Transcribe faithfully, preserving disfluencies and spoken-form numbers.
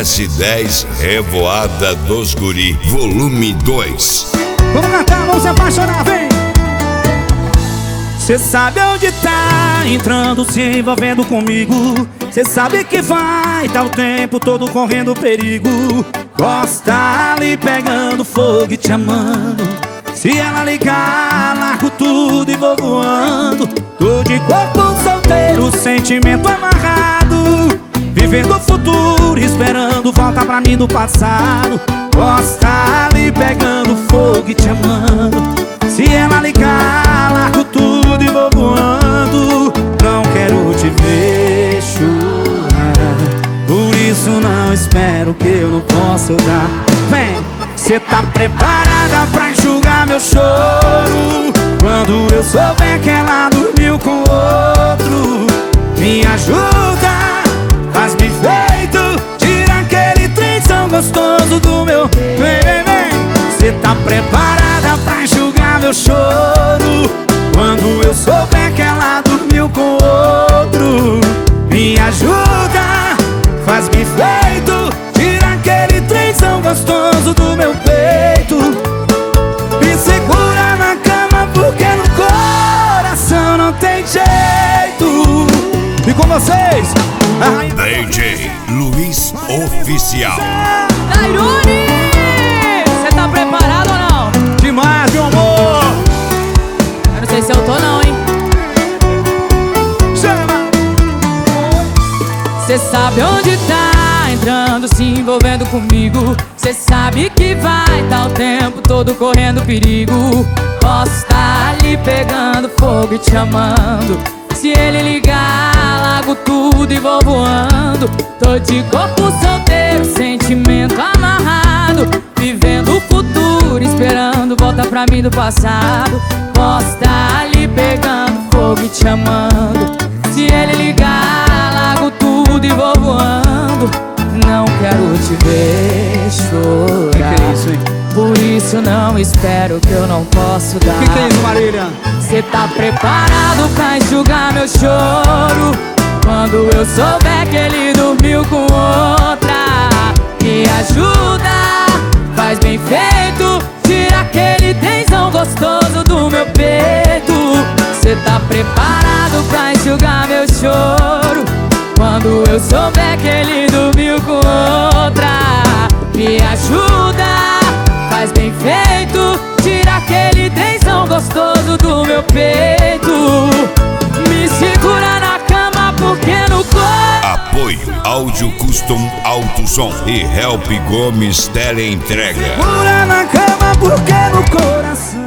S dez Revoada dos Guri, volume dois. Vamos cantar, vamos se apaixonar, vem! Cê sabe onde tá entrando, se envolvendo comigo. Cê sabe que vai, tá o tempo todo correndo perigo. Gosta ali pegando fogo e te amando. Se ela ligar, largo tudo e vou voando. Tô de corpo solteiro, sentimento amarrado, vivendo o futuro, esperando volta pra mim do passado. Gosta ali pegando fogo e te amando. Se ela ligar, largo tudo e vou voando. Não quero te ver chorar, por isso não espero que eu não possa dar. Vem! Cê tá preparada pra enxugar meu choro quando eu souber que ela dormiu com outro? Me ajuda, faz-me feito, tira aquele trenzão gostoso do meu. Vem, vem, vem! Cê tá preparada pra enxugar meu choro quando eu souber que ela dormiu com outro? Me ajuda, faz-me feito, tira aquele trenzão gostoso do meu peito. Me segura na cama porque no coração não tem jeito. E com vocês, a rainha D J Luiz Oficial. Tairone, cê tá preparado ou não? demais, meu amor. Eu não sei se eu tô não, hein? Chama! Cê sabe onde tá entrando, se envolvendo comigo. Cê sabe que vai tá o tempo todo correndo perigo. Posso tá ali pegando fogo e te amando. Se ele ligar, largo tudo e vou voando. Tô de corpo solteiro, sentimento amarrado, vivendo o futuro, esperando volta pra mim do passado. Posso tá ali pegando fogo e te amando. Se ele ligar, largo tudo e vou voando. Não quero te ver chorar, Que que é isso, hein? por isso não espero que eu não posso dar. Que que é isso, Marília? Cê tá preparado pra enxugar meu choro quando eu souber que ele dormiu com outra? Me ajuda, faz bem feito, tira aquele tensão gostoso do meu peito. Cê tá preparado pra enxugar meu choro quando eu souber que ele dormiu com outra? Me ajuda, faz bem feito, tira aquele tensão gostoso do meu peito. Me segura na cama porque no corpo. Apoio Áudio Custom Alto Som e Help Gomes Teleentrega. Segura na cama porque no coração